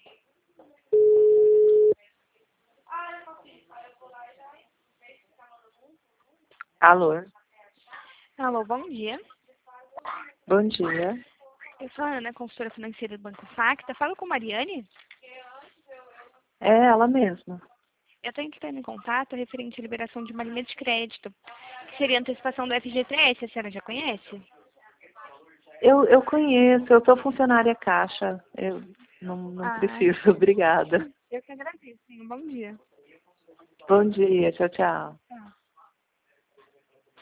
Alô, Alô, bom dia. bom dia. Eu sou a Ana, consultora financeira do Banco Facta. Falo com Mariane. É ela mesma. Eu estou entrando em contato referente à liberação de uma linha de crédito, que seria a antecipação do FGTS. A senhora já conhece? Eu conheço, eu sou funcionária Caixa. Eu não Ah, preciso, obrigada. eu que agradeço. Sim, um bom dia. Bom dia, tchau, tchau.